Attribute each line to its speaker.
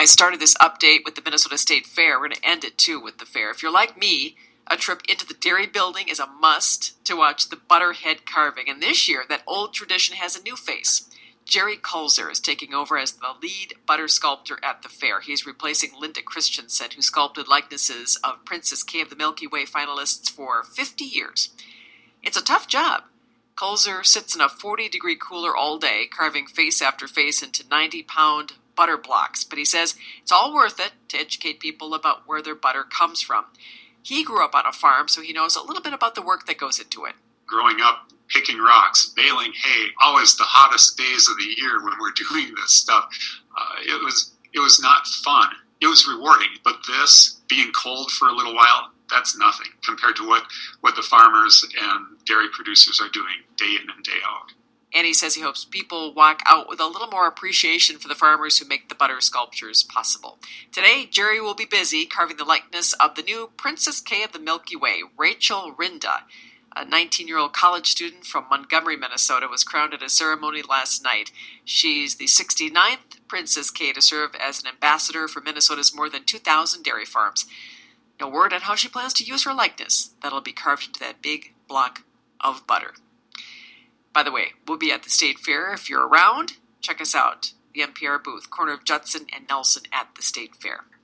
Speaker 1: I started this update with the Minnesota State Fair. We're going to end it, too, with the fair. If you're like me, a trip into the dairy building is a must to watch the butterhead carving. And this year, that old tradition has a new face. Jerry Kulzer is taking over as the lead butter sculptor at the fair. He's replacing Linda Christensen, who sculpted likenesses of Princess Kay of the Milky Way finalists for 50 years. It's a tough job. Kulzer sits in a 40-degree cooler all day, carving face after face into 90-pound butter blocks. But he says it's all worth it to educate people about where their butter comes from. He grew up on a farm, so he knows a little bit about the work that goes into it.
Speaker 2: Growing up, picking rocks, baling hay, always the hottest days of the year when we're doing this stuff. It was not fun. It was rewarding, but this, being cold for a little while, that's nothing compared to what the farmers and dairy producers are doing day in and day out.
Speaker 1: And he says he hopes people walk out with a little more appreciation for the farmers who make the butter sculptures possible. Today, Jerry will be busy carving the likeness of the new Princess Kay of the Milky Way, Rachel Rinda. A 19-year-old college student from Montgomery, Minnesota, was crowned at a ceremony last night. She's the 69th Princess Kay to serve as an ambassador for Minnesota's more than 2,000 dairy farms. No word on how she plans to use her likeness that'll be carved into that big block of butter. By the way, we'll be at the State Fair. If you're around, check us out. The NPR booth, corner of Judson and Nelson at the State Fair.